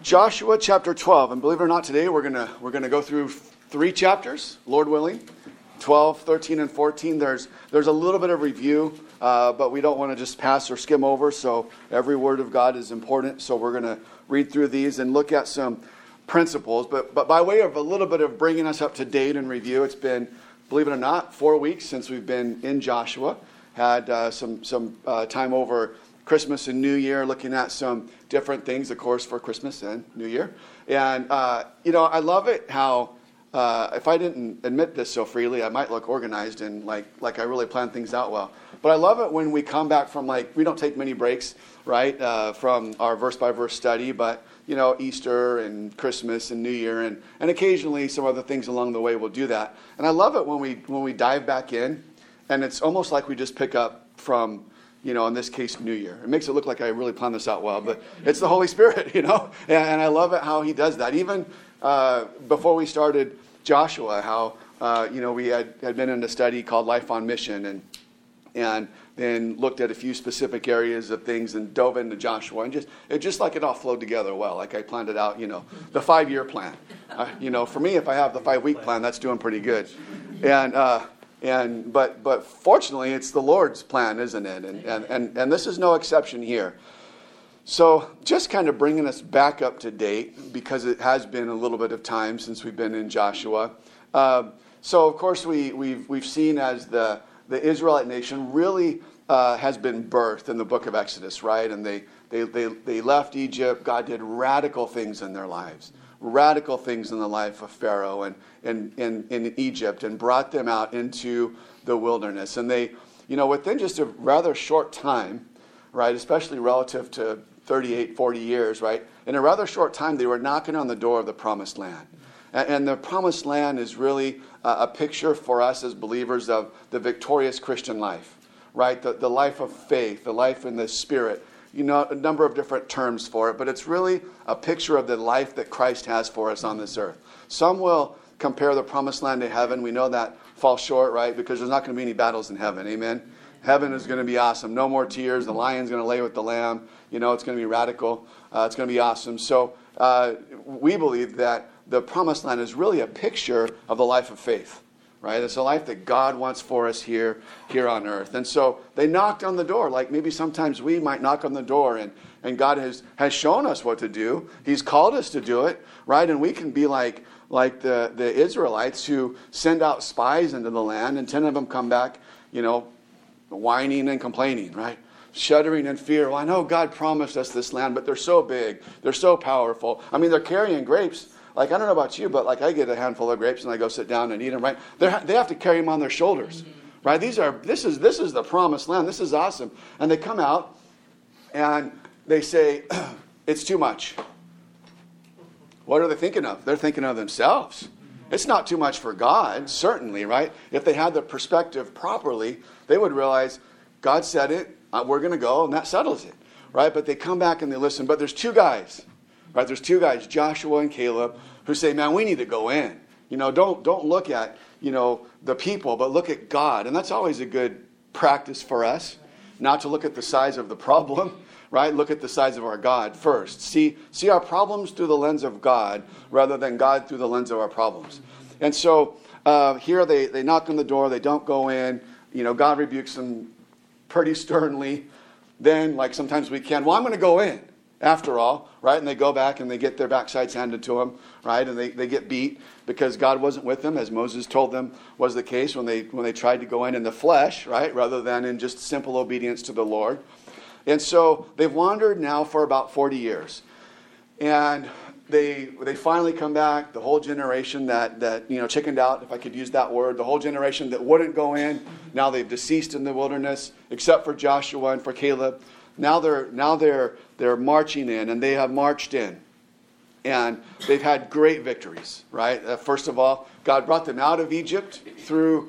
Joshua chapter 12, and believe it or not, today we're gonna go through 3 chapters, Lord willing, 12, 13, and 14. There's a little bit of review, but we don't want to just pass or skim over. So every word of God is important. So we're gonna read through these and look at some principles. But by way of a little bit of bringing us up to date and review, it's been, believe it or not, 4 weeks since we've been in Joshua. Had some time over Christmas and New Year, looking at some different things, of course, for Christmas and New Year. And, I love it how, if I didn't admit this so freely, I might look organized and like I really plan things out well. But I love it when we come back from, we don't take many breaks, right, from our verse-by-verse study, but, Easter and Christmas and New Year, and occasionally some other things along the way will do that. And I love it when we dive back in, and it's almost like we just pick up from, in this case, New Year. It makes it look like I really planned this out well, but it's the Holy Spirit, and I love it how he does that. Even before we started Joshua, how, we had been in a study called Life on Mission, and then looked at a few specific areas of things and dove into Joshua, and just like it all flowed together well, like I planned it out, the 5-year plan. For me, if I have the 5-week plan, that's doing pretty good. But fortunately, it's the Lord's plan, isn't it? And this is no exception here. So just kind of bringing us back up to date, because it has been a little bit of time since we've been in Joshua. So of course we've seen as the Israelite nation really has been birthed in the book of Exodus, right? And they left Egypt. God did radical things in their lives. Radical things in the life of Pharaoh and in Egypt, and brought them out into the wilderness. And they, within just a rather short time, right, especially relative to 38, 40 years, right, in a rather short time, they were knocking on the door of the promised land. And the promised land is really a picture for us as believers of the victorious Christian life, right, the life of faith, the life in the Spirit. A number of different terms for it, but it's really a picture of the life that Christ has for us on this earth. Some will compare the promised land to heaven. We know that falls short, right? Because there's not going to be any battles in heaven. Amen? Heaven is going to be awesome. No more tears. The lion's going to lay with the lamb. It's going to be radical. It's going to be awesome. So we believe that the promised land is really a picture of the life of faith. Right? It's a life that God wants for us here on earth. And so they knocked on the door, like maybe sometimes we might knock on the door, and God has shown us what to do. He's called us to do it, right? And we can be like the Israelites who send out spies into the land, and 10 of them come back, whining and complaining, right? Shuddering in fear. Well, I know God promised us this land, but they're so big. They're so powerful. I mean, they're carrying grapes. I don't know about you, but I get a handful of grapes and I go sit down and eat them, right? They have to carry them on their shoulders, right? This is the promised land. This is awesome. And they come out and they say, it's too much. What are they thinking of? They're thinking of themselves. It's not too much for God, certainly, right? If they had the perspective properly, they would realize God said it, we're going to go, and that settles it, right? But they come back and they listen. But there's 2 guys. Right, there's 2 guys, Joshua and Caleb, who say, man, we need to go in. Don't look at, the people, but look at God. And that's always a good practice for us, not to look at the size of the problem, right? Look at the size of our God first. See our problems through the lens of God rather than God through the lens of our problems. And so here they knock on the door. They don't go in. God rebukes them pretty sternly. Then, like sometimes we can, well, I'm going to go in. After all, right? And they go back and they get their backsides handed to them, right? And they get beat because God wasn't with them, as Moses told them was the case when they tried to go in the flesh, right? Rather than in just simple obedience to the Lord. And so they've wandered now for about 40 years. And they finally come back, the whole generation that chickened out, if I could use that word, the whole generation that wouldn't go in. Now they've deceased in the wilderness, except for Joshua and for Caleb. Now they're marching in, and they have marched in. And they've had great victories, right? First of all, God brought them out of Egypt through,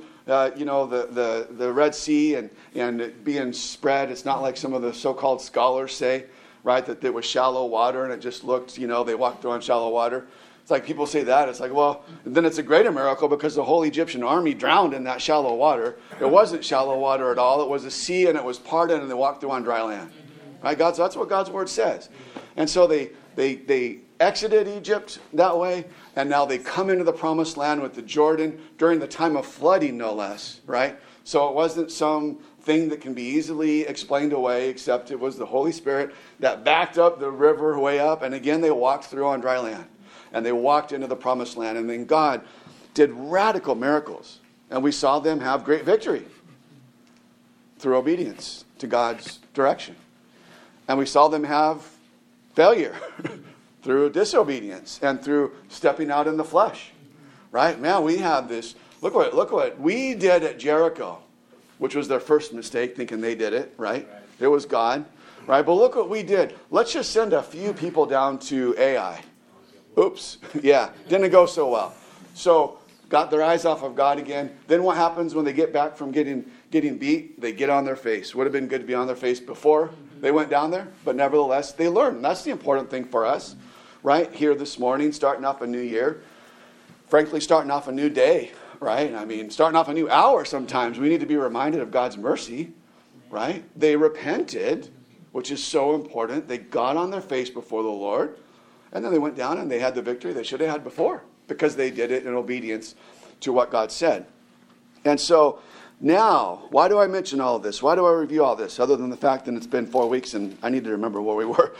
the Red Sea and it being spread. It's not like some of the so-called scholars say, right, that it was shallow water and it just looked, they walked through on shallow water. It's like people say that. It's like, well, then it's a greater miracle because the whole Egyptian army drowned in that shallow water. It wasn't shallow water at all. It was a sea, and it was parted, and they walked through on dry land. Right? That's what God's word says. And so they exited Egypt that way, and now they come into the promised land with the Jordan during the time of flooding, no less, right? So it wasn't some thing that can be easily explained away, except it was the Holy Spirit that backed up the river way up, and again they walked through on dry land, and they walked into the promised land, and then God did radical miracles, and we saw them have great victory through obedience to God's direction. And we saw them have failure through disobedience and through stepping out in the flesh. Right? Man, we have this. Look what we did at Jericho, which was their first mistake, thinking they did it, right? It was God. Right? But look what we did. Let's just send a few people down to Ai. Oops. Yeah, didn't go so well. So got their eyes off of God again. Then what happens when they get back from getting beat? They get on their face. Would have been good to be on their face before they went down there, but nevertheless, they learned. That's the important thing for us, right? Here this morning, starting off a new year. Frankly, starting off a new day, right? I mean, starting off a new hour sometimes. We need to be reminded of God's mercy, right? They repented, which is so important. They got on their face before the Lord, and then they went down and they had the victory they should have had before because they did it in obedience to what God said. And so now, why do I mention all of this? Why do I review all this? Other than the fact that it's been 4 weeks and I need to remember where we were.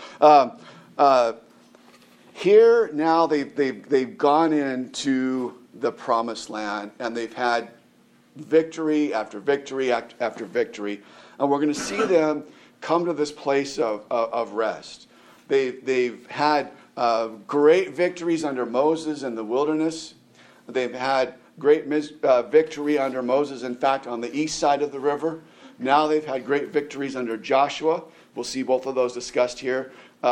Here now they've gone into the promised land and they've had victory after victory after victory. And we're going to see them come to this place of rest. They've had great victories under Moses in the wilderness. They've had great victory under Moses, in fact, on the east side of the river. Now they've had great victories under Joshua. We'll see both of those discussed here.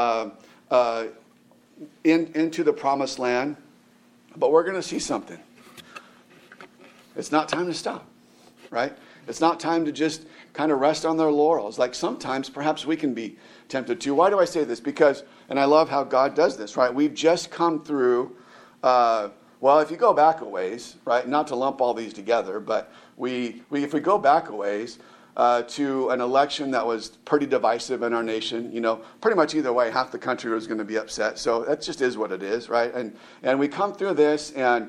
Into the promised land. But we're going to see something. It's not time to stop, right? It's not time to just kind of rest on their laurels. Like sometimes perhaps we can be tempted to. Why do I say this? Because, and I love how God does this, right? We've just come through... well, if you go back a ways, right, not to lump all these together, but if we go back a ways to an election that was pretty divisive in our nation, pretty much either way, half the country was going to be upset. So that just is what it is, right? And we come through this, and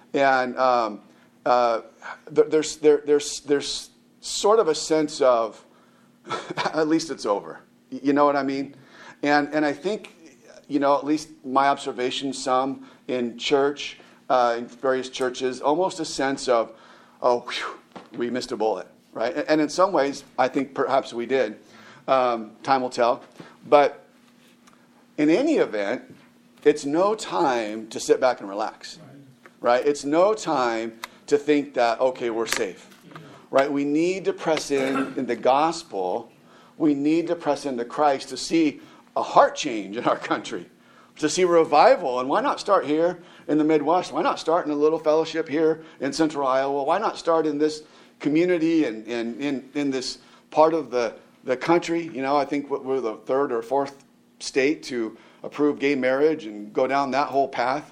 there's sort of a sense of at least it's over. You know what I mean? And I think at least my observation, some in church. In various churches, almost a sense of, we missed a bullet, right? And in some ways, I think perhaps we did. Time will tell. But in any event, it's no time to sit back and relax, right? It's no time to think that, okay, we're safe, right? We need to press in the gospel. We need to press into Christ to see a heart change in our country, to see revival. And why not start here in the Midwest? Why not start in a little fellowship here in central Iowa? Why not start in this community and in this part of the country? I think we're the third or fourth state to approve gay marriage and go down that whole path,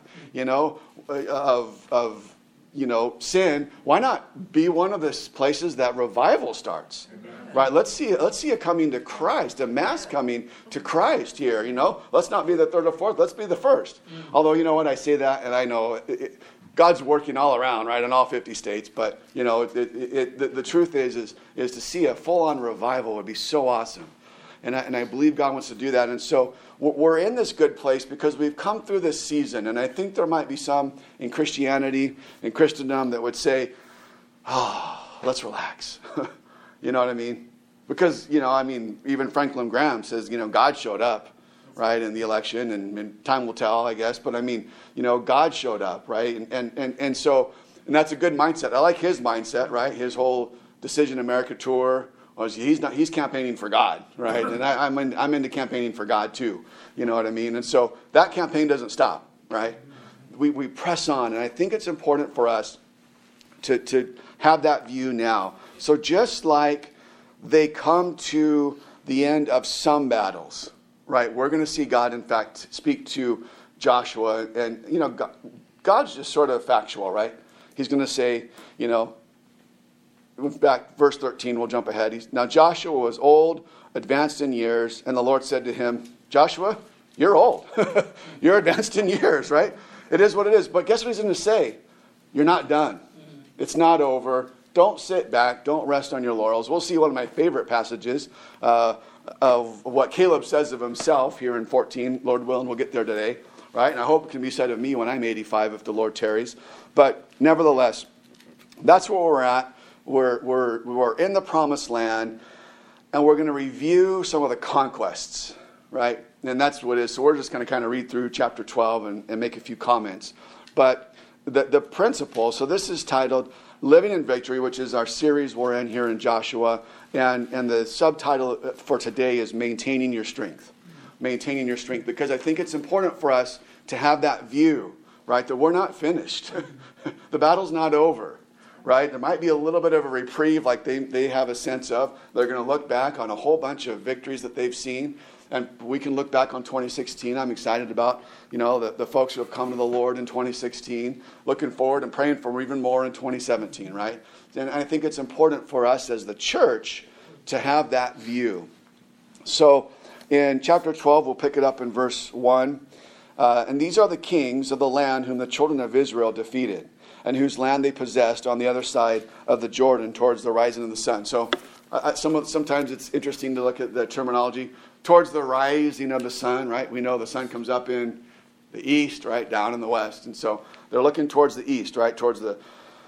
of sin. Why not be one of the places that revival starts? Right, let's see a coming to Christ, a mass coming to Christ here. Let's not be the third or fourth. Let's be the first. Although when I say that, and I know God's working all around, right, in all 50 states. But the truth is to see a full-on revival would be so awesome, and I believe God wants to do that. And so we're in this good place because we've come through this season, and I think there might be some in Christianity and Christendom that would say, let's relax. You know what I mean? Because, even Franklin Graham says, God showed up, right, in the election, and time will tell, I guess. But God showed up, right? And so that's a good mindset. I like his mindset, right? His whole Decision America tour was he's campaigning for God, right? And I'm into campaigning for God too. You know what I mean? And so that campaign doesn't stop, right? We press on, and I think it's important for us to have that view now. So just like they come to the end of some battles, right? We're going to see God, in fact, speak to Joshua. And, God's just sort of factual, right? He's going to say, back verse 13, we'll jump ahead. Now Joshua was old, advanced in years, and the Lord said to him, Joshua, You're old. You're advanced in years, right? It is what it is. But guess what he's going to say? You're not done. It's not over. Don't sit back. Don't rest on your laurels. We'll see one of my favorite passages of what Caleb says of himself here in 14. Lord willing, we'll get there today, right? And I hope it can be said of me when I'm 85 if the Lord tarries. But nevertheless, that's where we're at. We're in the promised land, and we're going to review some of the conquests, right? And that's what it is. So we're just going to kind of read through chapter 12 and make a few comments. But the principle, so this is titled Living in Victory, which is our series we're in here in Joshua. And the subtitle for today is Maintaining Your Strength. Maintaining your strength. Because I think it's important for us to have that view, right? That we're not finished. The battle's not over, right? There might be a little bit of a reprieve like they have a sense of. They're going to look back on a whole bunch of victories that they've seen. And we can look back on 2016. I'm excited about, the folks who have come to the Lord in 2016, looking forward and praying for even more in 2017, right? And I think it's important for us as the church to have that view. So in chapter 12, we'll pick it up in verse 1. And these are the kings of the land whom the children of Israel defeated, and whose land they possessed on the other side of the Jordan towards the rising of the sun. So sometimes it's interesting to look at the terminology. Towards the rising of the sun, right? We know the sun comes up in the east, right? Down in the west. And so they're looking towards the east, right? Towards the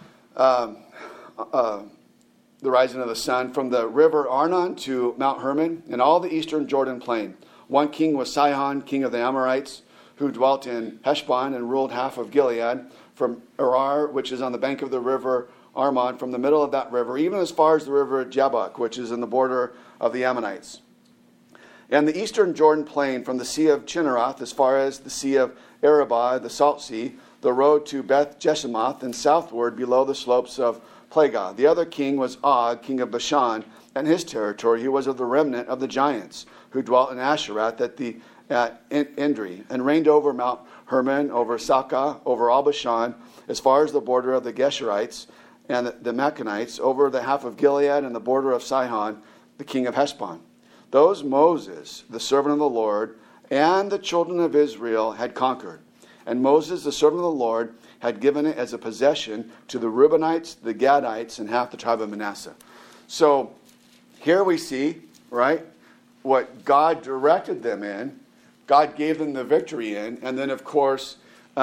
rising of the sun. From the river Arnon to Mount Hermon and all the eastern Jordan plain. One king was Sihon, king of the Amorites, who dwelt in Heshbon and ruled half of Gilead. From Arar, which is on the bank of the river Arnon, from the middle of that river, even as far as the river Jabbok, which is in the border of the Ammonites. And the eastern Jordan plain, from the Sea of Chinneroth as far as the Sea of Arabah, the Salt Sea, the road to Beth Jeshimoth, and southward below the slopes of Plegah. The other king was Og, king of Bashan, and his territory. He was of the remnant of the giants, who dwelt in Asheroth at Endri, and reigned over Mount Hermon, over Sakah, over all Bashan, as far as the border of the Geshurites and the Machanites, over the half of Gilead and the border of Sihon, the king of Heshbon. Those Moses, the servant of the Lord, and the children of Israel had conquered. And Moses, the servant of the Lord, had given it as a possession to the Reubenites, the Gadites, and half the tribe of Manasseh. So here we see, right, what God directed them in. God gave them the victory in. And then, of course,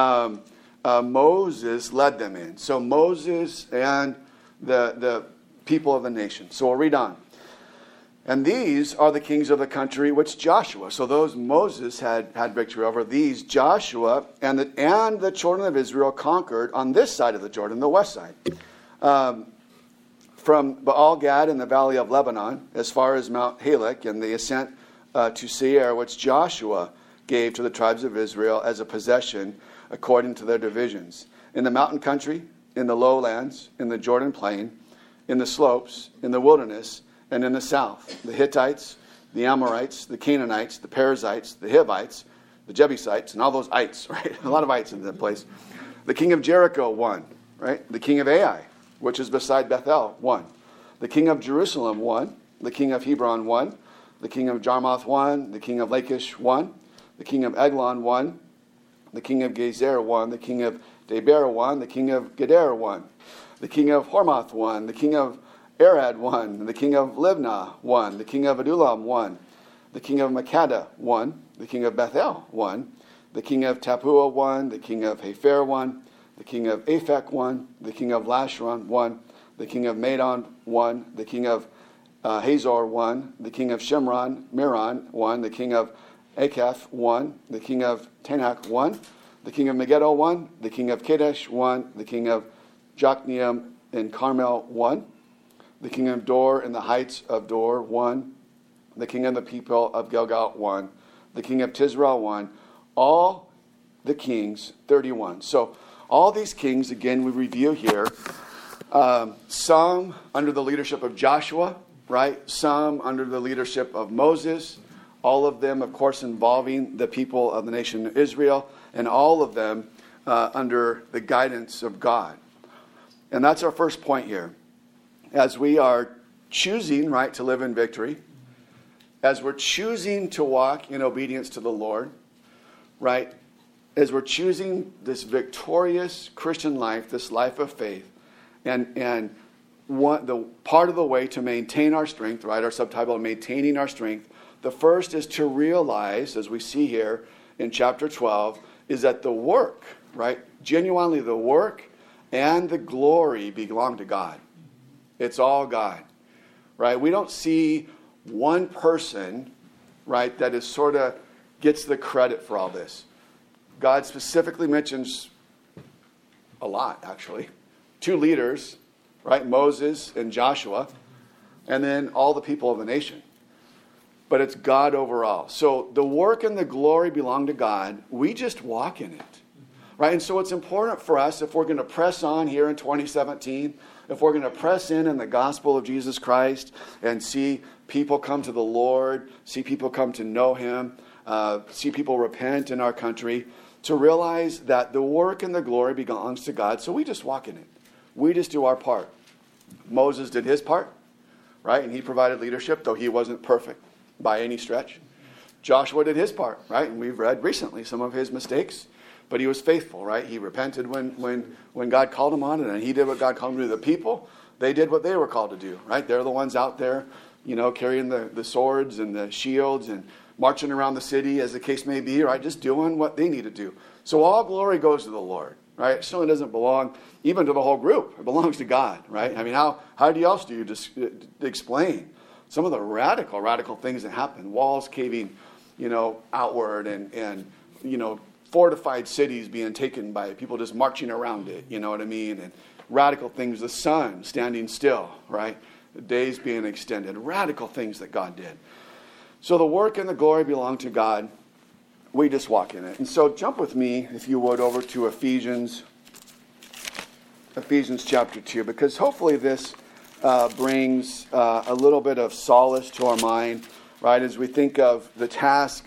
Moses led them in. So Moses and the people of the nation. So we'll read on. And these are the kings of the country which Joshua, so those Moses had victory over, these Joshua and the children of Israel conquered on this side of the Jordan, the west side. From Baal-Gad in the valley of Lebanon, as far as Mount Halak and the ascent to Seir, which Joshua gave to the tribes of Israel as a possession according to their divisions. In the mountain country, in the lowlands, in the Jordan plain, in the slopes, in the wilderness, and in the south, the Hittites, the Amorites, the Canaanites, the Perizzites, the Hivites, the Jebusites, and all those ites, right? A lot of ites in that place. The king of Jericho won, right? The king of Ai, which is beside Bethel, won. The king of Jerusalem won. The king of Hebron won. The king of Jarmuth won. The king of Lachish won. The king of Eglon won. The king of Gezer won. The king of Debir won. The king of Geder won. The king of Hormath won. The king of Arad won. The king of Libnah won. The king of Adullam won. The king of Makkedah won. The king of Bethel won. The king of Tappuah won. The king of Hepher won. The king of Aphek won. The king of Lasharon won. The king of Madon won. The king of Hazor won. The king of Shimron, Miron won. The king of Akeph won. The king of Tanakh won. The king of Megiddo won. The king of Kadesh won. The king of Jokneam and Carmel won. The king of Dor in the heights of Dor won. The king of the people of Gilgal won. The king of Tisra won. All the kings, 31. So all these kings, again, we review here. Some under the leadership of Joshua, right? Some under the leadership of Moses. All of them, of course, involving the people of the nation of Israel. And all of them under the guidance of God. And that's our first point here. As we are choosing, right, to live in victory, as we're choosing to walk in obedience to the Lord, right, as we're choosing this victorious Christian life, this life of faith, and the part of the way to maintain our strength, right, our subtitle, maintaining our strength, the first is to realize, as we see here in chapter 12, is that the work, right, genuinely the work and the glory belong to God. It's all God, right? We don't see one person, right, that is sort of gets the credit for all this. God specifically mentions a lot, actually. 2 leaders, right, Moses and Joshua, and then all the people of the nation. But it's God overall. So the work and the glory belong to God. We just walk in it, right? And so it's important for us, if we're going to press on here in 2017, if we're going to press in the gospel of Jesus Christ and see people come to the Lord, see people come to know Him, see people repent in our country, to realize that the work and the glory belongs to God. So we just walk in it. We just do our part. Moses did his part, right? And he provided leadership, though he wasn't perfect by any stretch. Joshua did his part, right? And we've read recently some of his mistakes, but he was faithful, right? He repented when God called him on it, and he did what God called him to do. The people, they did what they were called to do, right? They're the ones out there, carrying the swords and the shields and marching around the city, as the case may be, right? Just doing what they need to do. So all glory goes to the Lord, right? It certainly doesn't belong even to the whole group. It belongs to God, right? I mean, how else do you just explain some of the radical things that happen? Walls caving, outward, and fortified cities being taken by people just marching around it, you know what I mean? And radical things, the sun standing still, right? The days being extended. Radical things that God did. So the work and the glory belong to God. We just walk in it. And so jump with me, if you would, over to Ephesians chapter 2, because hopefully this brings a little bit of solace to our mind, right, as we think of the task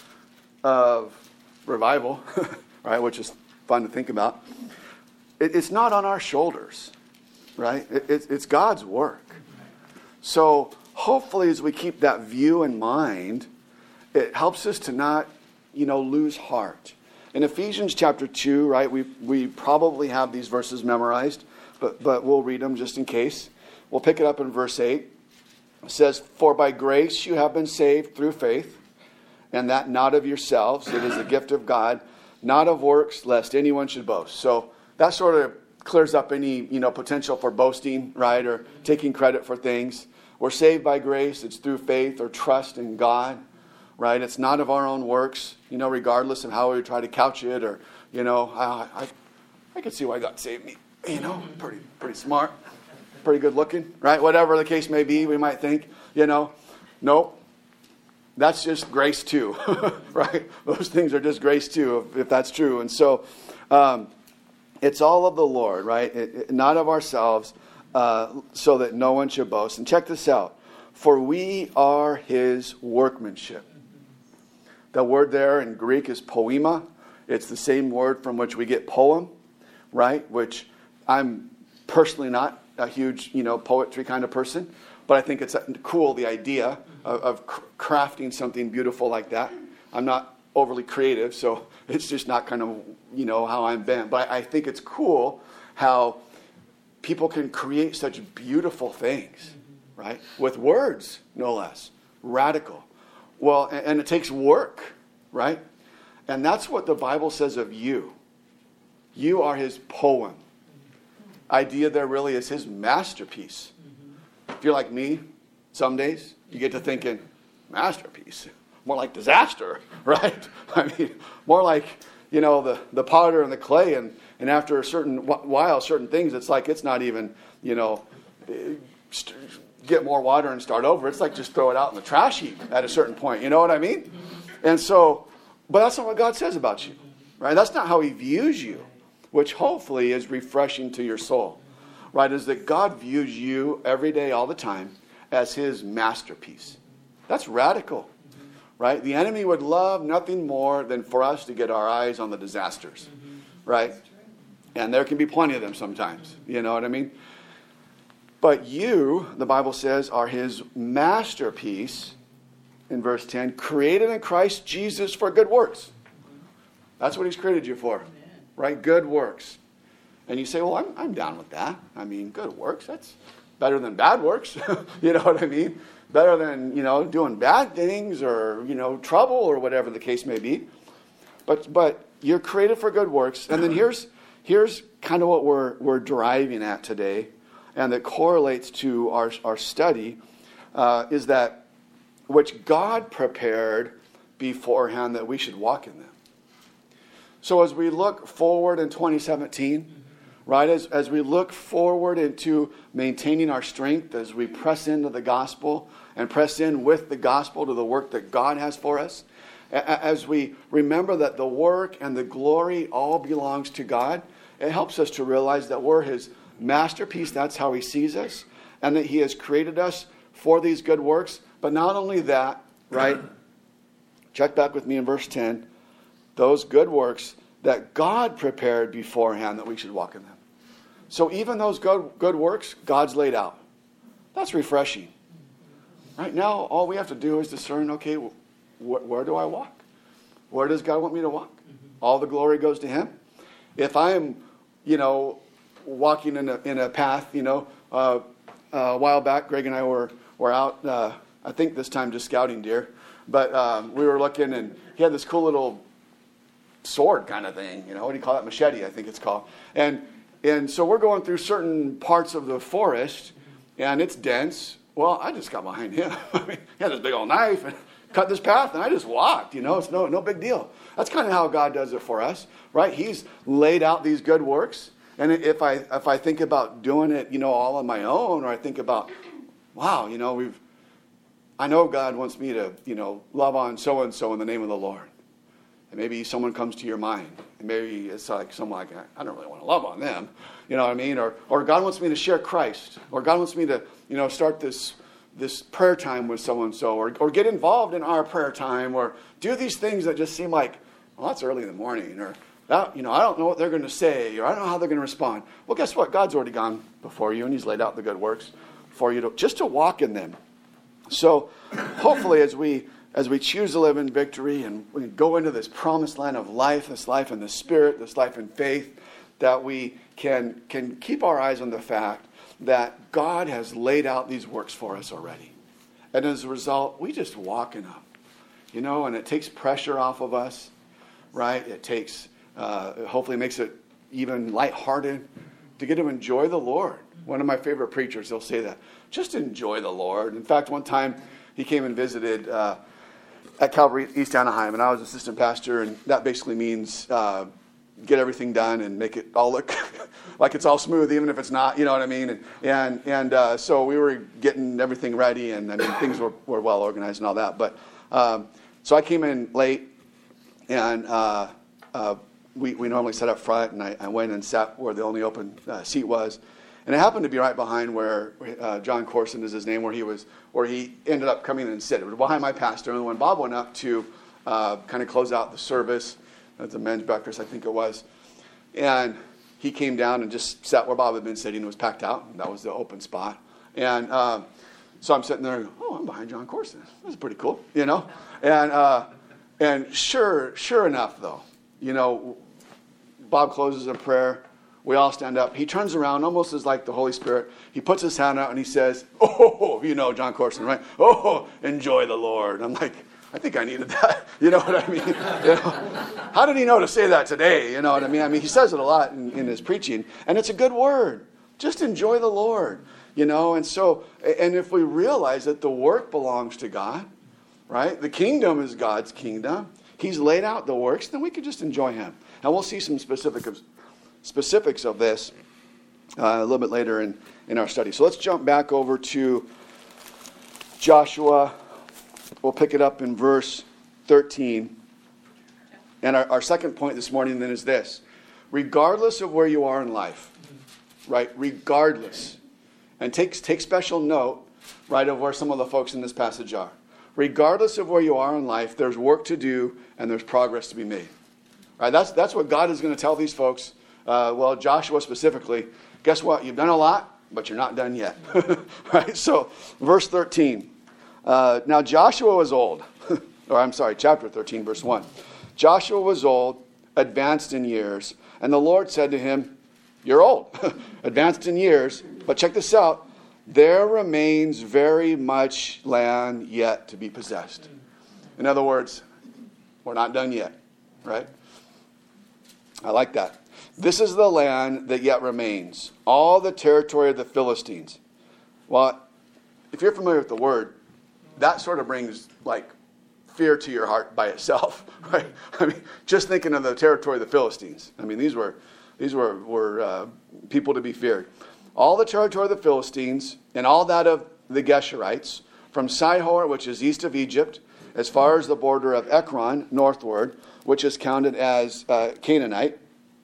of revival, right, which is fun to think about. It's not on our shoulders, right? It's God's work. So hopefully, as we keep that view in mind, it helps us to not, lose heart. In Ephesians chapter 2, right, we probably have these verses memorized, but we'll read them just in case. We'll pick it up in verse 8. It says, "For by grace you have been saved through faith, and that not of yourselves, it is the gift of God, not of works, lest anyone should boast." So that sort of clears up any, potential for boasting, right, or taking credit for things. We're saved by grace. It's through faith or trust in God, right? It's not of our own works, regardless of how we try to couch it, or, I can see why God saved me, pretty smart, pretty good looking, right? Whatever the case may be, we might think, nope, that's just grace too, right? Those things are just grace too, if that's true. And so it's all of the Lord, right? Not of ourselves, so that no one should boast. And check this out. For we are His workmanship. The word there in Greek is poema. It's the same word from which we get poem, right? Which I'm personally not a huge, poetry kind of person. But I think it's cool, the idea of crafting something beautiful like that. I'm not overly creative, so it's just not kind of, how I'm bent. But I think it's cool how people can create such beautiful things, right? With words, no less. Radical. Well, and it takes work, right? And that's what the Bible says of you. You are His poem. Idea there really is His masterpiece. If you're like me, some days, you get to thinking, masterpiece. More like disaster, right? I mean, more like, the potter and the clay, and after a certain while, certain things, it's like it's not even, get more water and start over. It's like just throw it out in the trash heap at a certain point. You know what I mean? And so, but that's not what God says about you, right? That's not how He views you, which hopefully is refreshing to your soul, right? Is that God views you every day, all the time, as His masterpiece. That's radical, right? The enemy would love nothing more than for us to get our eyes on the disasters, right? And there can be plenty of them sometimes. You know what I mean? But you, the Bible says, are His masterpiece, in verse 10, created in Christ Jesus for good works. That's what he's created you for, right? Good works. And you say, well, I'm down with that. I mean, good works, that's better than bad works. You know what I mean? Better than, doing bad things or, trouble or whatever the case may be. But you're created for good works. And then here's kind of what we're driving at today, and that correlates to our study, is that which God prepared beforehand that we should walk in them. So as we look forward in 2017, right, as we look forward into maintaining our strength, as we press into the gospel and press in with the gospel to the work that God has for us, as we remember that the work and the glory all belongs to God, it helps us to realize that we're his masterpiece. That's how he sees us, and that he has created us for these good works. But not only that, right? Check back with me in verse 10. Those good works that God prepared beforehand that we should walk in them. So even those good works, God's laid out. That's refreshing. Right now, all we have to do is discern, okay, where do I walk? Where does God want me to walk? All the glory goes to him. If I am, walking in a path, a while back, Greg and I were out, I think this time just scouting deer, but we were looking, and he had this cool little sword kind of thing, what do you call it? Machete, I think it's called. And so we're going through certain parts of the forest, and it's dense. Well, I just got behind him. He had this big old knife and cut this path, and I just walked. It's no big deal. That's kind of how God does it for us, right? He's laid out these good works, and if I think about doing it, all on my own, or I think about, wow, I know God wants me to, love on so and so in the name of the Lord. And maybe someone comes to your mind, and maybe it's like someone like, I don't really want to love on them, you know what I mean? Or God wants me to share Christ, or God wants me to, start this prayer time with so-and-so, or get involved in our prayer time, or do these things that just seem like, well, that's early in the morning, or that, I don't know what they're going to say, or I don't know how they're going to respond. Well, guess what? God's already gone before you, and he's laid out the good works for you just to walk in them. So hopefully as we choose to live in victory and we go into this promised land of life, this life in the Spirit, this life in faith, that we can keep our eyes on the fact that God has laid out these works for us already. And as a result, we just walk in them, and it takes pressure off of us, right? It takes, hopefully makes it even lighthearted to get to enjoy the Lord. One of my favorite preachers, he'll say that. Just enjoy the Lord. In fact, one time he came and visited at Calvary East Anaheim, and I was assistant pastor, and that basically means get everything done and make it all look like it's all smooth, even if it's not, you know what I mean? And so we were getting everything ready, and things were well organized and all that. But so I came in late, and we normally sat up front, and I went and sat where the only open seat was. And it happened to be right behind where John Corson is his name, where he ended up coming and sitting. It was behind my pastor. And when Bob went up to kind of close out the service, at the men's breakfast, I think it was, and he came down and just sat where Bob had been sitting. It was packed out, and that was the open spot. And so I'm sitting there, and go, I'm behind John Corson. That's pretty cool, And sure enough, though, Bob closes in prayer. We all stand up. He turns around, almost as like the Holy Spirit. He puts his hand out and he says, John Corson, right? Oh, enjoy the Lord. I'm like, I think I needed that. You know what I mean? How did he know to say that today? You know what I mean? He says it a lot in his preaching, and it's a good word. Just enjoy the Lord, And so, and if we realize that the work belongs to God, right? The kingdom is God's kingdom. He's laid out the works, then we can just enjoy him. And we'll see some specifics of this a little bit later in our study. So let's jump back over to Joshua. We'll pick it up in verse 13. And our second point this morning then is this. Regardless of where you are in life, right? Regardless. And take special note, right, of where some of the folks in this passage are. Regardless of where you are in life, there's work to do and there's progress to be made. Right? That's what God is going to tell these folks. Joshua specifically. Guess what? You've done a lot, but you're not done yet. Right? So, verse 13. Now Joshua was old. Chapter 13, verse 1. Joshua was old, advanced in years. And the Lord said to him, you're old, advanced in years, but check this out. There remains very much land yet to be possessed. In other words, we're not done yet, right? I like that. This is the land that yet remains, all the territory of the Philistines. Well, if you're familiar with the word, that sort of brings like fear to your heart by itself, right? I mean, just thinking of the territory of the Philistines. I mean, these were people to be feared. All the territory of the Philistines and all that of the Geshurites, from Sihor, which is east of Egypt, as far as the border of Ekron, northward, which is counted as Canaanite.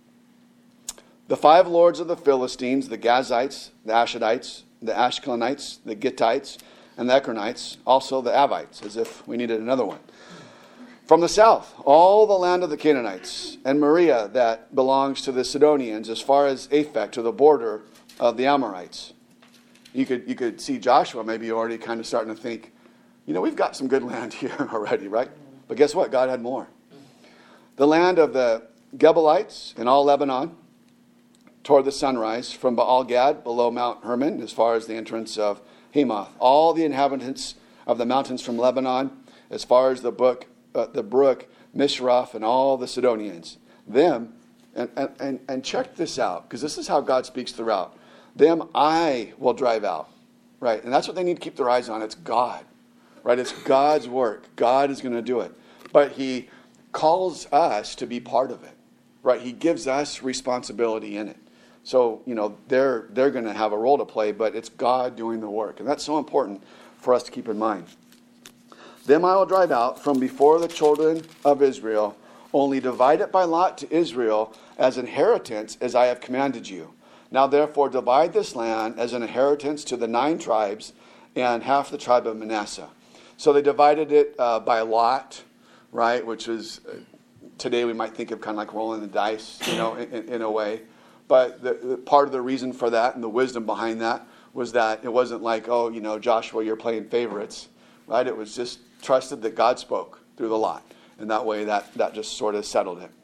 The 5 lords of the Philistines, the Gazites, the Ashdodites, the Ashkelonites, the Gittites, and the Ekronites, also the Avites, as if we needed another one. From the south, all the land of the Canaanites, and Maria that belongs to the Sidonians, as far as Aphek, to the border of the Amorites. You could see Joshua maybe already kind of starting to think, we've got some good land here already, right? But guess what? God had more. The land of the Gebalites in all Lebanon, toward the sunrise, from Baal Gad below Mount Hermon, as far as the entrance of Hamath. All the inhabitants of the mountains from Lebanon, as far as the brook Mishraph, and all the Sidonians. Them, and check this out, because this is how God speaks throughout. Them I will drive out, right? And that's what they need to keep their eyes on. It's God, right? It's God's work. God is going to do it. But He calls us to be part of it, right? He gives us responsibility in it. So, they're going to have a role to play, but it's God doing the work. And that's so important for us to keep in mind. Them I will drive out from before the children of Israel, only divide it by lot to Israel as inheritance as I have commanded you. Now therefore divide this land as an inheritance to the 9 tribes and half the tribe of Manasseh. So they divided it by lot, right, which is, today we might think of kind of like rolling the dice, in a way. But the part of the reason for that and the wisdom behind that was that it wasn't like, Joshua, you're playing favorites, right? It was just trusted that God spoke through the lot. And that way that just sort of settled it.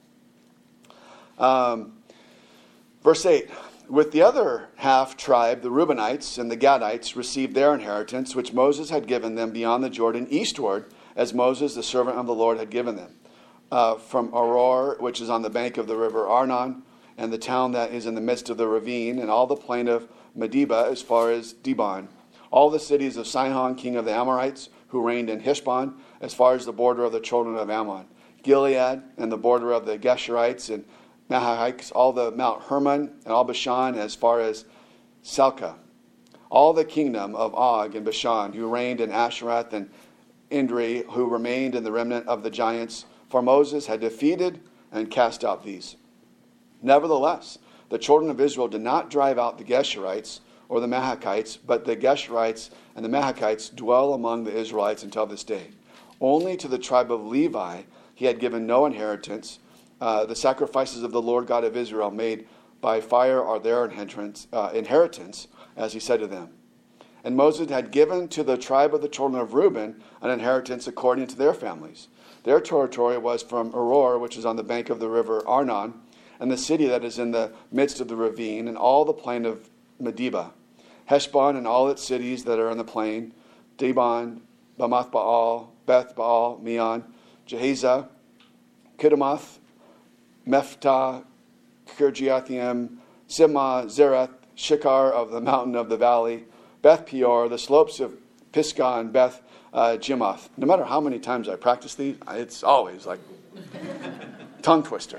Verse 8, with the other half tribe, the Reubenites and the Gadites received their inheritance, which Moses had given them beyond the Jordan eastward, as Moses, the servant of the Lord, had given them. From Aroer, which is on the bank of the river Arnon, and the town that is in the midst of the ravine, and all the plain of Medeba as far as Dibon. All the cities of Sihon, king of the Amorites, who reigned in Heshbon, as far as the border of the children of Ammon. Gilead, and the border of the Geshurites, and Mahahites, all the Mount Hermon, and all Bashan, as far as Salcah. All the kingdom of Og and Bashan, who reigned in Asheroth, and Indri, who remained in the remnant of the giants. For Moses had defeated and cast out these. Nevertheless, the children of Israel did not drive out the Geshurites or the Mahachites, but the Geshurites and the Mahachites dwell among the Israelites until this day. Only to the tribe of Levi he had given no inheritance. The sacrifices of the Lord God of Israel made by fire are their inheritance, as he said to them. And Moses had given to the tribe of the children of Reuben an inheritance according to their families. Their territory was from Aroer, which is on the bank of the river Arnon, and the city that is in the midst of the ravine, and all the plain of Medeba, Heshbon and all its cities that are in the plain, Dibon, Bamath Baal, Beth Baal, Meon, Jehaza, Kedemoth, Mephta, Kirjathaim, Simma, Zerath, Shikar of the mountain of the valley, Beth Peor, the slopes of Pisgah, and Beth Jimoth. No matter how many times I practice these, it's always like tongue twister.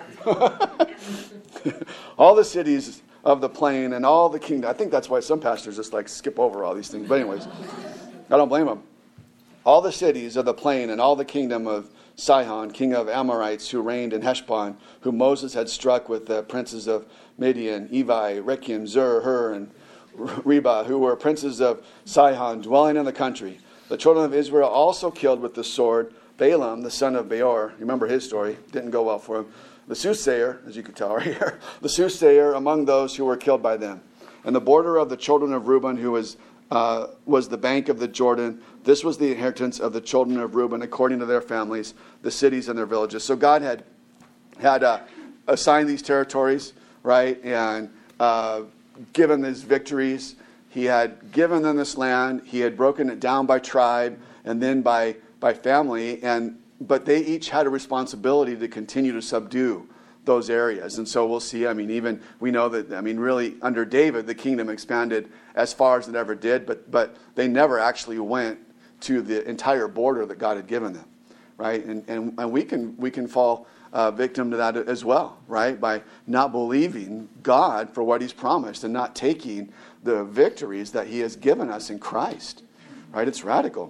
All the cities of the plain and all the kingdom. I think that's why some pastors just like skip over all these things. But anyways, I don't blame them. All the cities of the plain and all the kingdom of Sihon, king of Amorites, who reigned in Heshbon, whom Moses had struck with the princes of Midian, Evi, Rekem, Zur, Hur, and Reba, who were princes of Sihon, dwelling in the country. The children of Israel also killed with the sword Balaam, the son of Beor. You remember his story. Didn't go well for him. The soothsayer, as you can tell right here, the soothsayer among those who were killed by them. And the border of the children of Reuben, who was the bank of the Jordan. This was the inheritance of the children of Reuben, according to their families, the cities and their villages. So God had assigned these territories, right, and given these victories. He had given them this land. He had broken it down by tribe and then by family. But they each had a responsibility to continue to subdue those areas. And so we'll see, even we know that, really under David, the kingdom expanded as far as it ever did, but they never actually went to the entire border that God had given them, right? And we can fall victim to that as well, right? By not believing God for what he's promised and not taking the victories that he has given us in Christ, right? It's radical.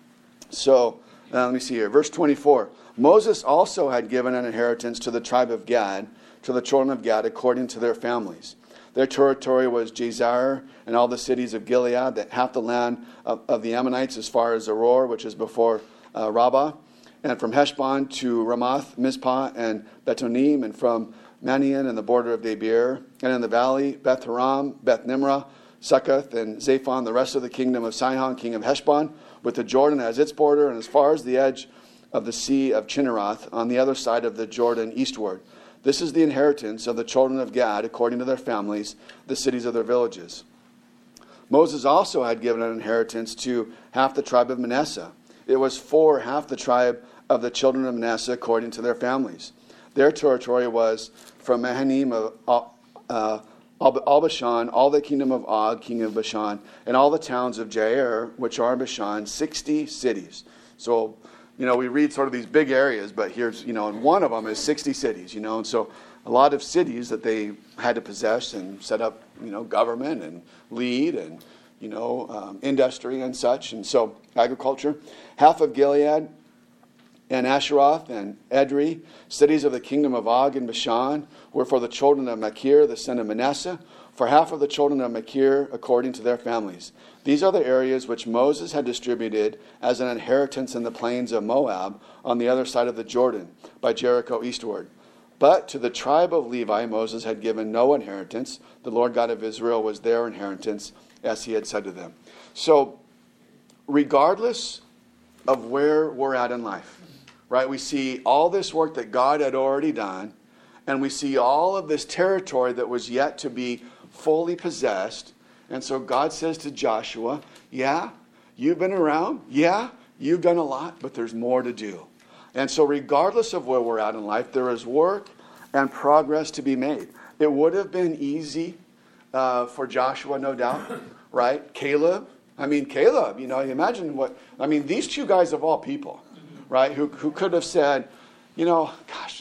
So let me see here. Verse 24. Moses also had given an inheritance to the tribe of Gad, to the children of Gad, according to their families. Their territory was Jazer and all the cities of Gilead, that half the land of the Ammonites as far as Aror, which is before Rabbah, and from Heshbon to Ramoth, Mizpah, and Betonim, and from Manian and the border of Debir, and in the valley, Beth Haram, Beth Nimrah, Succoth, and Zaphon, the rest of the kingdom of Sihon, king of Heshbon, with the Jordan as its border, and as far as the edge of the sea of Chinneroth, on the other side of the Jordan eastward. This is the inheritance of the children of Gad, according to their families, the cities of their villages. Moses also had given an inheritance to half the tribe of Manasseh. It was for half the tribe of the children of Manasseh, according to their families. Their territory was from Mahanaim of Al-Bashan, all the kingdom of Og, king of Bashan, and all the towns of Jair, which are Bashan, 60 cities. So, we read sort of these big areas, but here's, and one of them is 60 cities, and so a lot of cities that they had to possess and set up, government and lead and, industry and such. And so agriculture. Half of Gilead and Asheroth and Edrei, cities of the kingdom of Og and Bashan, were for the children of Machir, the son of Manasseh, for half of the children of Machir according to their families. These are the areas which Moses had distributed as an inheritance in the plains of Moab on the other side of the Jordan, by Jericho eastward. But to the tribe of Levi Moses had given no inheritance. The Lord God of Israel was their inheritance, as he had said to them. So, regardless of where we're at in life, right, we see all this work that God had already done, and we see all of this territory that was yet to be fully possessed. And so God says to Joshua, yeah, you've been around. Yeah, you've done a lot, but there's more to do. And so regardless of where we're at in life, there is work and progress to be made. It would have been easy for Joshua, no doubt, right? Caleb, imagine these two guys of all people, right, who could have said, we're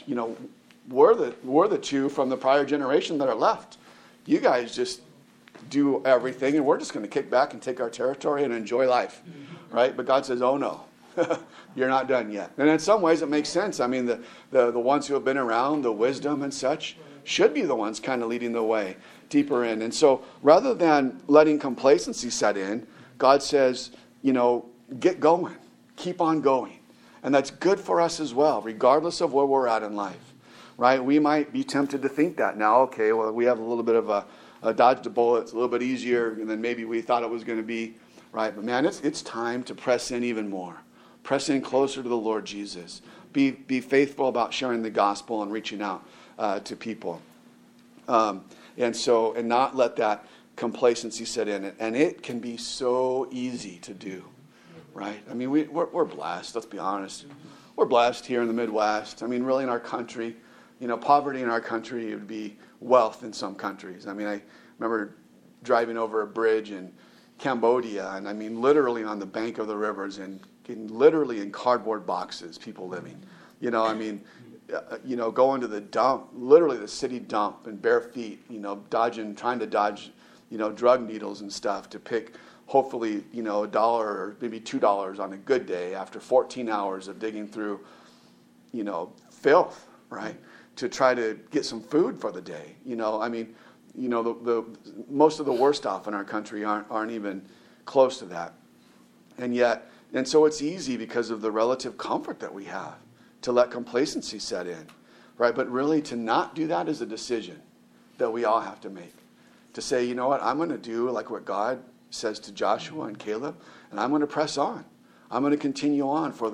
the two from the prior generation that are left. You guys just do everything, and we're just going to kick back and take our territory and enjoy life, right? But God says, oh no, you're not done yet. And in some ways it makes sense. The ones who have been around, the wisdom and such, should be the ones kind of leading the way deeper in. And so rather than letting complacency set in, God says, get going, keep on going. And that's good for us as well, regardless of where we're at in life, right? We might be tempted to think that now, okay, well, we have a little bit of a dodged a bullet. It's a little bit easier than maybe we thought it was going to be, right? But man, it's time to press in even more. Press in closer to the Lord Jesus. Be faithful about sharing the gospel and reaching out to people. And not let that complacency set in. And it can be so easy to do, right? We're blessed, let's be honest. We're blessed here in the Midwest. Really in our country, poverty in our country would be wealth in some countries. I remember driving over a bridge in Cambodia, and literally on the bank of the rivers, and literally in cardboard boxes, people living. Going to the dump, literally the city dump, in bare feet, trying to dodge, drug needles and stuff to pick, hopefully, $1 or maybe $2 on a good day after 14 hours of digging through, filth, right? To try to get some food for the day. The most of the worst off in our country aren't even close to that. And so it's easy because of the relative comfort that we have to let complacency set in, right? But really to not do that is a decision that we all have to make. To say, you know what, I'm going to do like what God says to Joshua and Caleb, and I'm going to press on. I'm going to continue on for the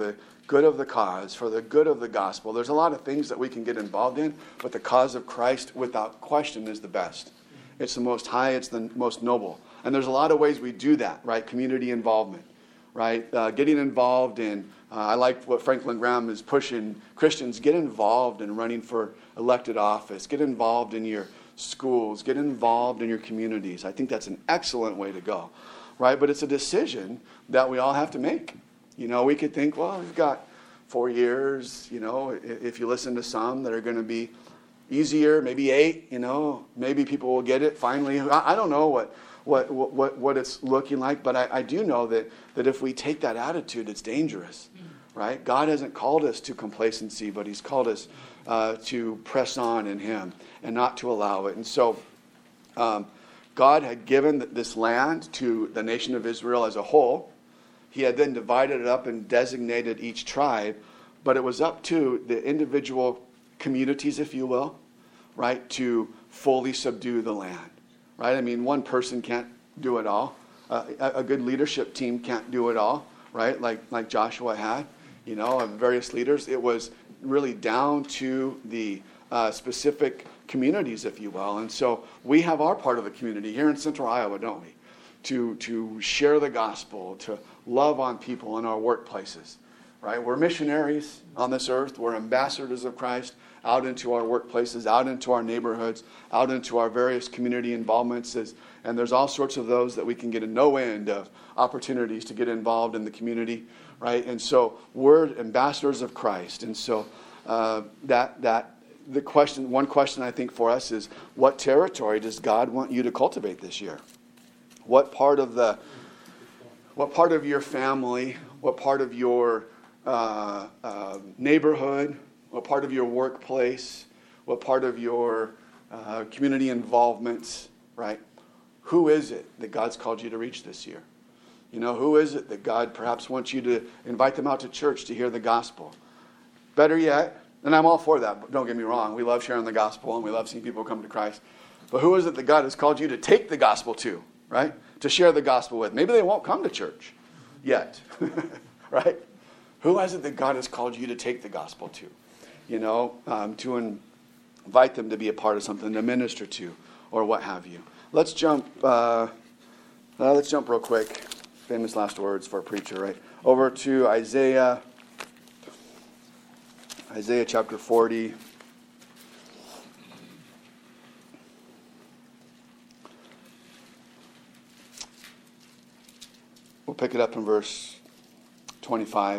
good of the cause, for the good of the gospel. There's a lot of things that we can get involved in, but the cause of Christ, without question, is the best. It's the most high, it's the most noble. And there's a lot of ways we do that, right? Community involvement, right? Getting involved in, I like what Franklin Graham is pushing Christians, get involved in running for elected office, get involved in your schools, get involved in your communities. I think that's an excellent way to go, right? But it's a decision that we all have to make. You know, we could think, well, we've got 4 years, you know, if you listen to some that are going to be easier, maybe 8, you know, maybe people will get it finally. I don't know what it's looking like, but I do know that if we take that attitude, it's dangerous, right? God hasn't called us to complacency, but he's called us to press on in him and not to allow it. And so God had given this land to the nation of Israel as a whole. He had then divided it up and designated each tribe, but it was up to the individual communities, if you will, right, to fully subdue the land, right? I mean, one person can't do it all. A good leadership team can't do it all, right, like Joshua had, you know, of various leaders. It was really down to the specific communities, if you will. And so we have our part of the community here in Central Iowa, don't we? To share the gospel, to love on people in our workplaces, right? We're missionaries on this earth. We're ambassadors of Christ out into our workplaces, out into our neighborhoods, out into our various community involvements. And there's all sorts of those that we can get a no end of opportunities to get involved in the community, right? And so we're ambassadors of Christ. And so one question I think for us is, what territory does God want you to cultivate this year? What part of your family, what part of your neighborhood, what part of your workplace, what part of your community involvements, right? Who is it that God's called you to reach this year? You know, who is it that God perhaps wants you to invite them out to church to hear the gospel? Better yet, and I'm all for that, but don't get me wrong, we love sharing the gospel and we love seeing people come to Christ. But who is it that God has called you to take the gospel to? Right? To share the gospel with. Maybe they won't come to church yet. Right? Who is it that God has called you to take the gospel to? You know, to invite them to be a part of something, to minister to, or what have you. Let's jump real quick. Famous last words for a preacher, right? Over to Isaiah chapter 40. We'll pick it up in verse 25.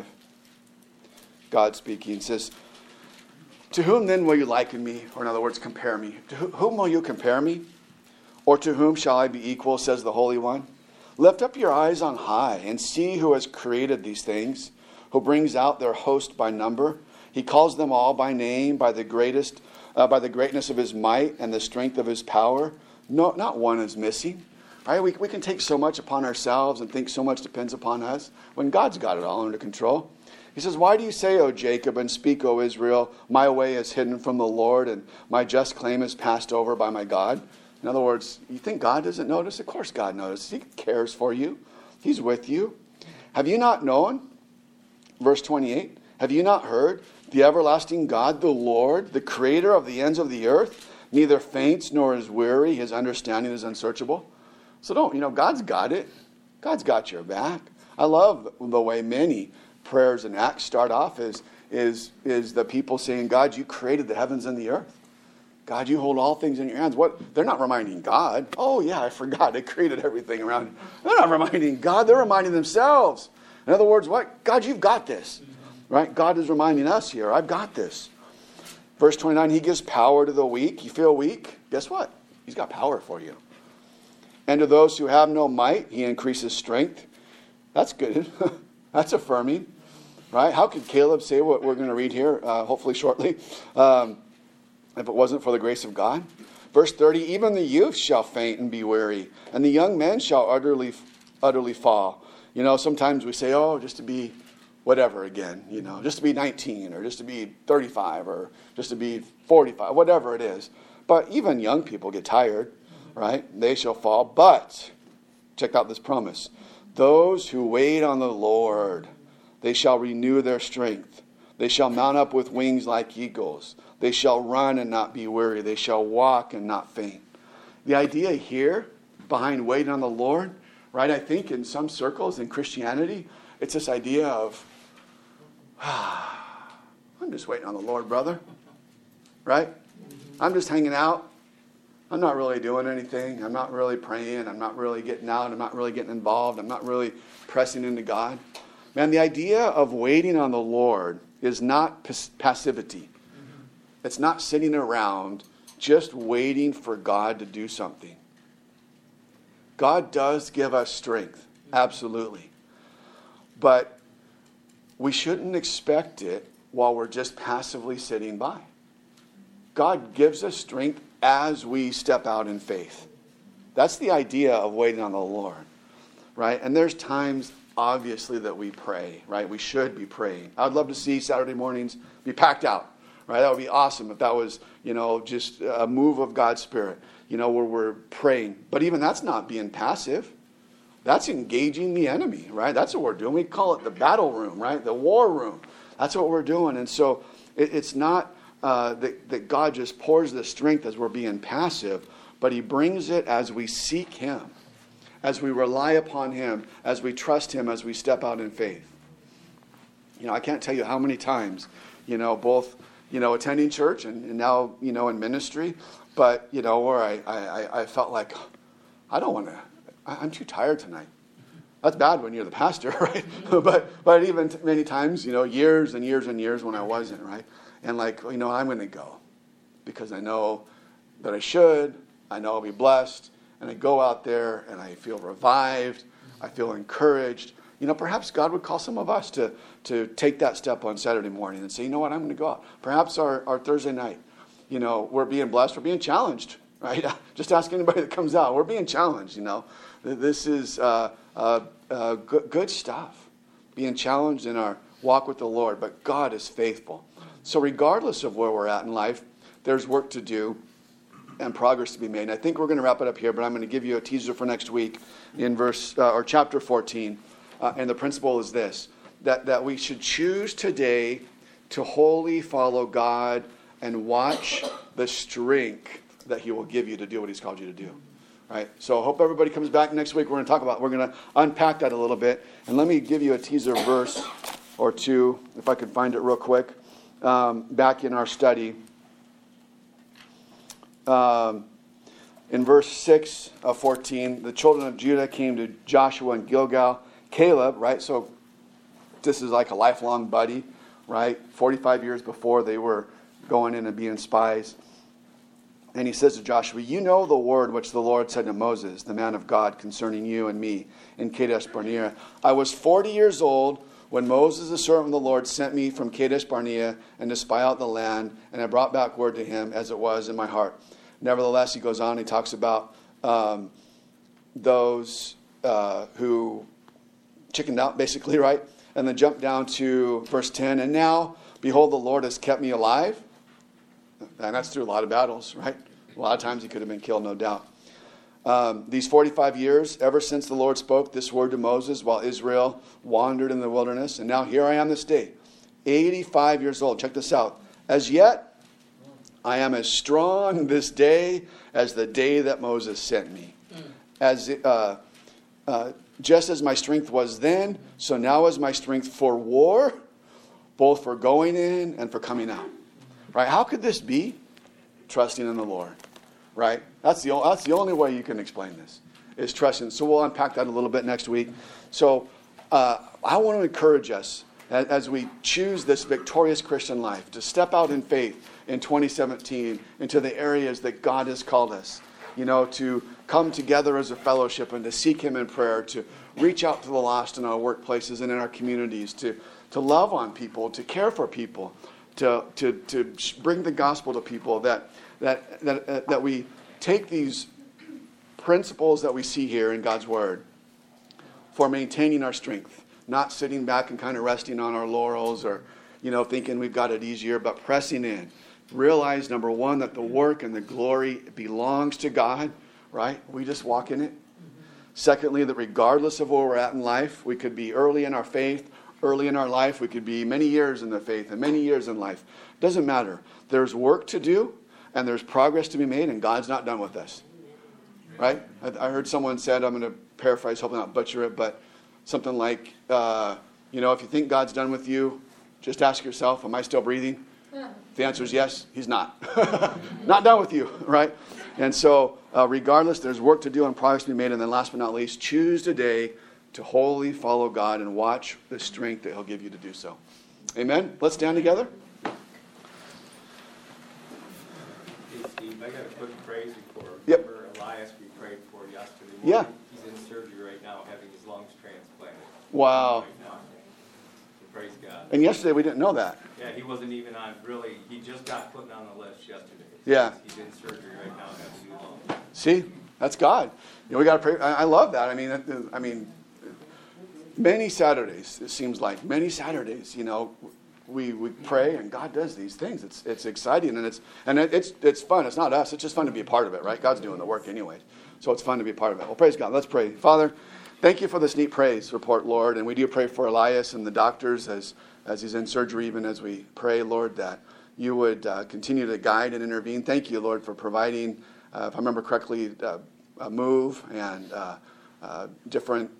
God speaking says, "To whom then will you liken me?" Or in other words, compare me. "To whom will you compare me? Or to whom shall I be equal, says the Holy One? Lift up your eyes on high and see who has created these things, who brings out their host by number. He calls them all by name, by the greatness of his might and the strength of his power. No, not one is missing." Right? We can take so much upon ourselves and think so much depends upon us when God's got it all under control. He says, "Why do you say, O Jacob, and speak, O Israel, my way is hidden from the Lord, and my just claim is passed over by my God?" In other words, you think God doesn't notice? Of course God notices. He cares for you. He's with you. "Have you not known?" Verse 28, "Have you not heard? The everlasting God, the Lord, the creator of the ends of the earth, neither faints nor is weary. His understanding is unsearchable." So God's got it. God's got your back. I love the way many prayers and acts start off is the people saying, "God, you created the heavens and the earth. God, you hold all things in your hands." What? They're not reminding God. "Oh yeah, I forgot. I created everything around you." They're not reminding God. They're reminding themselves. In other words, what? "God, you've got this." Right? God is reminding us here, "I've got this." Verse 29, "He gives power to the weak." You feel weak? Guess what? He's got power for you. "And to those who have no might, he increases strength." That's good. That's affirming. Right? How could Caleb say what we're going to read here, hopefully shortly, if it wasn't for the grace of God? Verse 30, "Even the youth shall faint and be weary, and the young men shall utterly fall." You know, sometimes we say, "Oh, just to be whatever again, you know, just to be 19 or just to be 35 or just to be 45, whatever it is." But even young people get tired, right? "They shall fall." But, check out this promise, "those who wait on the Lord, They shall renew their strength. They shall mount up with wings like eagles. They shall run and not be weary. They shall walk and not faint. The idea here behind waiting on the Lord, right? I think in some circles in Christianity, it's this idea of, I'm just waiting on the Lord, brother. Right? I'm just hanging out. I'm not really doing anything. I'm not really praying. I'm not really getting out. I'm not really getting involved. I'm not really pressing into God. Man, the idea of waiting on the Lord is not passivity. It's not sitting around just waiting for God to do something. God does give us strength, absolutely. But we shouldn't expect it while we're just passively sitting by. God gives us strength as we step out in faith. That's the idea of waiting on the Lord, right? And there's times, obviously, that we pray, right? We should be praying. I would love to see Saturday mornings be packed out, right? That would be awesome if that was, just a move of God's Spirit, where we're praying. But even that's not being passive. That's engaging the enemy, right? That's what we're doing. We call it the battle room, right? The war room. That's what we're doing. And so it's not that God just pours the strength as we're being passive, but he brings it as we seek him, as we rely upon him, as we trust him, as we step out in faith. I can't tell you how many times, both, attending church and now, in ministry, but, where I felt like, I don't want to, I'm too tired tonight. That's bad when you're the pastor, right? but even many times, years and years and years when I wasn't, right? And I'm going to go because I know that I should. I know I'll be blessed. And I go out there and I feel revived. I feel encouraged. Perhaps God would call some of us to take that step on Saturday morning and say, I'm going to go out. Perhaps our Thursday night, we're being blessed. We're being challenged, right? Just ask anybody that comes out. We're being challenged, This is good stuff. Being challenged in our walk with the Lord. But God is faithful. So regardless of where we're at in life, there's work to do and progress to be made. And I think we're going to wrap it up here, but I'm going to give you a teaser for next week in chapter 14. And the principle is this, that we should choose today to wholly follow God and watch the strength that he will give you to do what he's called you to do. Right? So I hope everybody comes back next week. We're going to unpack that a little bit. And let me give you a teaser verse or two, if I could find it real quick. Back in our study, in verse 6 of 14, the children of Judah came to Joshua and Gilgal. Caleb, right? So this is like a lifelong buddy, right? 45 years before they were going in and being spies. And he says to Joshua, you know the word which the Lord said to Moses, the man of God, concerning you and me in Kadesh Barnea. I was 40 years old when Moses, the servant of the Lord, sent me from Kadesh Barnea and to spy out the land, and I brought back word to him as it was in my heart. Nevertheless, he goes on, he talks about those who chickened out, basically, right? And then jump down to verse 10. And now, behold, the Lord has kept me alive. And that's through a lot of battles, right? A lot of times he could have been killed, no doubt. These 45 years, ever since the Lord spoke this word to Moses while Israel wandered in the wilderness. And now here I am this day, 85 years old. Check this out. As yet, I am as strong this day as the day that Moses sent me. Just as my strength was then, so now is my strength for war, both for going in and for coming out. Right? How could this be? Trusting in the Lord. Right? That's the only way you can explain this, is trusting. So we'll unpack that a little bit next week. So I want to encourage us as we choose this victorious Christian life to step out in faith in 2017 into the areas that God has called us. To come together as a fellowship and to seek him in prayer, to reach out to the lost in our workplaces and in our communities, to love on people, to care for people, to bring the gospel to people, that we take these principles that we see here in God's word for maintaining our strength, not sitting back and kind of resting on our laurels or, thinking we've got it easier, but pressing in. Realize, number one, that the work and the glory belongs to God, right? We just walk in it. Secondly, that regardless of where we're at in life, we could be early in our faith, early in our life. We could be many years in the faith and many years in life. Doesn't matter. There's work to do and there's progress to be made, and God's not done with us. Right? I heard someone said, I'm going to paraphrase, hopefully not butcher it, but something like, if you think God's done with you, just ask yourself, am I still breathing? The answer is yes, he's not. Not done with you, right? And so regardless, there's work to do and progress to be made. And then last but not least, choose today to wholly follow God and watch the strength that he'll give you to do so. Amen? Let's stand together. Hey, Steve, I got a quick praise report. Yep. Remember Elias we prayed for yesterday morning? Yeah. He's in surgery right now having his lungs transplanted. Wow. Right now. So praise God. And yesterday we didn't know that. Yeah, he wasn't even on, really, he just got put on the list yesterday. Yeah. He's in surgery right now and has new lungs. See? That's God. We got to pray. I love that. I mean, many Saturdays, it seems like, many Saturdays, we pray and God does these things. It's exciting and it's fun. It's not us. It's just fun to be a part of it, right? God's doing the work anyway. So it's fun to be a part of it. Well, praise God. Let's pray. Father, thank you for this neat praise report, Lord. And we do pray for Elias and the doctors as he's in surgery, even as we pray, Lord, that you would continue to guide and intervene. Thank you, Lord, for providing, if I remember correctly, a move and different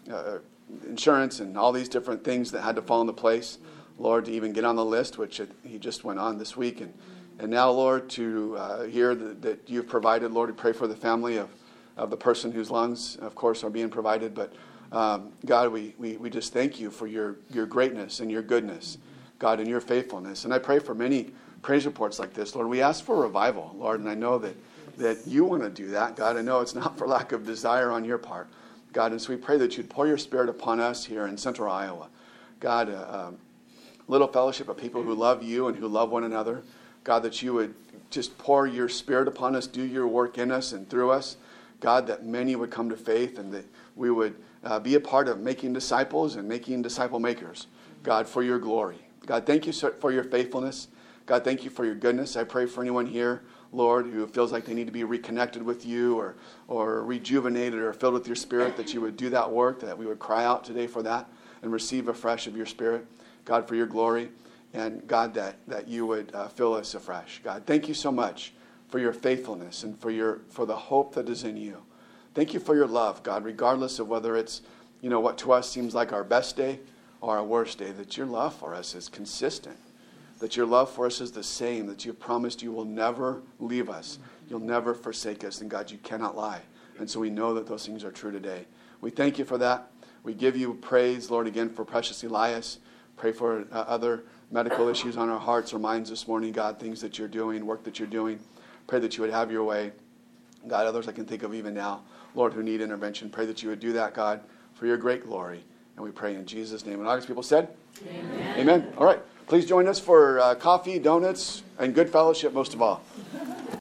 insurance and all these different things that had to fall into place, Lord, to even get on the list, which he just went on this week. And now, Lord, to hear that you've provided, Lord, we pray for the family of the person whose lungs, of course, are being provided. But God, we just thank you for your greatness and your goodness, God, and your faithfulness. And I pray for many praise reports like this, Lord. We ask for revival, Lord, and I know that you want to do that, God. I know it's not for lack of desire on your part, God. And so we pray that you'd pour your Spirit upon us here in Central Iowa. God, a little fellowship of people who love you and who love one another. God, that you would just pour your Spirit upon us, do your work in us and through us. God, that many would come to faith and that we would be a part of making disciples and making disciple makers, God, for your glory. God, thank you for your faithfulness. God, thank you for your goodness. I pray for anyone here, Lord, who feels like they need to be reconnected with you or rejuvenated or filled with your Spirit, that you would do that work, that we would cry out today for that and receive afresh of your Spirit, God, for your glory. And God, that you would fill us afresh. God, thank you so much for your faithfulness and for the hope that is in you. Thank you for your love, God, regardless of whether it's, what to us seems like our best day or our worst day, that your love for us is consistent, that your love for us is the same, that you've promised you will never leave us, you'll never forsake us, and God, you cannot lie. And so we know that those things are true today. We thank you for that. We give you praise, Lord, again for precious Elias. Pray for other medical issues on our hearts or minds this morning, God, things that you're doing, work that you're doing. Pray that you would have your way. God, others I can think of even now, Lord, who need intervention. Pray that you would do that, God, for your great glory. And we pray in Jesus' name. And August people said? Amen. Amen. All right. Please join us for coffee, donuts, and good fellowship most of all.